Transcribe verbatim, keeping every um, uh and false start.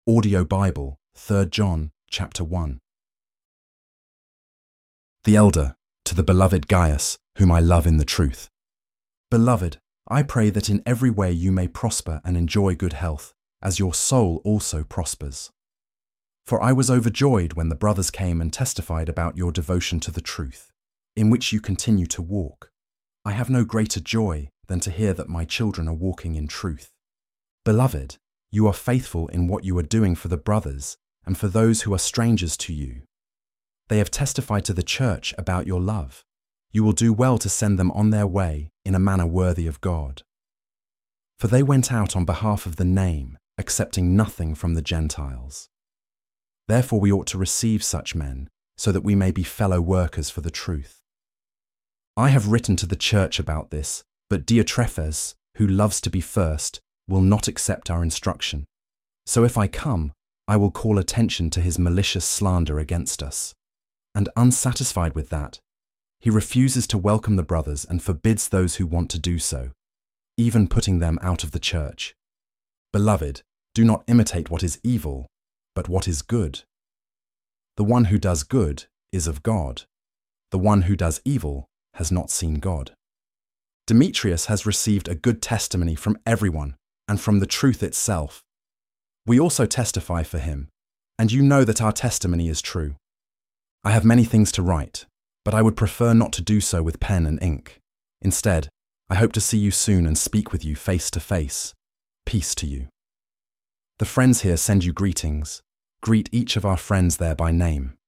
Audio Bible, Third John, chapter one. The elder, to the beloved Gaius, whom I love in the truth. Beloved, I pray that in every way you may prosper and enjoy good health, as your soul also prospers. For I was overjoyed when the brothers came and testified about your devotion to the truth, in which you continue to walk. I have no greater joy than to hear that my children are walking in truth. Beloved, you are faithful in what you are doing for the brothers and for those who are strangers to you. They have testified to the church about your love. You will do well to send them on their way in a manner worthy of God. For they went out on behalf of the name, accepting nothing from the Gentiles. Therefore we ought to receive such men, so that we may be fellow workers for the truth. I have written to the church about this, but Diotrephes, who loves to be first, will not accept our instruction. So if I come, I will call attention to his malicious slander against us. And unsatisfied with that, he refuses to welcome the brothers and forbids those who want to do so, even putting them out of the church. Beloved, do not imitate what is evil, but what is good. The one who does good is of God. The one who does evil has not seen God. Demetrius has received a good testimony from everyone and from the truth itself. We also testify for him, and you know that our testimony is true. I have many things to write, but I would prefer not to do so with pen and ink. Instead, I hope to see you soon and speak with you face to face. Peace to you. The friends here send you greetings. Greet each of our friends there by name.